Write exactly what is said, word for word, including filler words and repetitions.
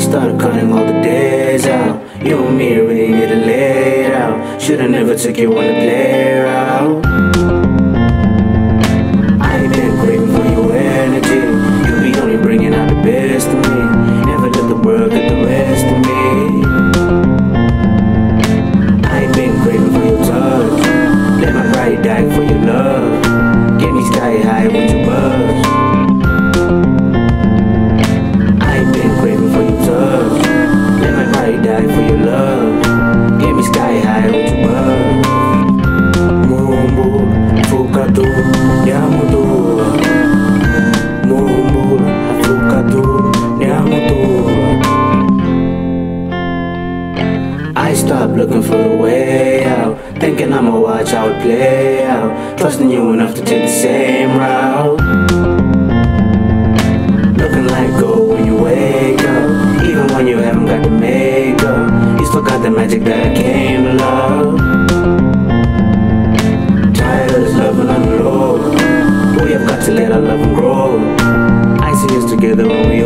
started cutting all the days out. You and me really need to lay it out. Should've never took you on the play route. I ain't been craving for your energy. You be only bringing out the best of me. Never let the world get the rest of me. I ain't been craving for your touch. Let my pride die for your love. Get me sky high with your buzz. I ain't been craving for your touch. Let my pride die for your love. Get me sky high with your buzz. Mumbu, fukatu, nyamutu. Mumbu, fukatu, nyamutu. I stopped looking for the way out, thinking I'ma watch how it play out, trusting you enough to take the same route. Looking like gold when you wake up, even when you haven't got the makeup. You still got the magic that I came to love. Tired of this loving on the road, we have got to let our love grow. I see us together when we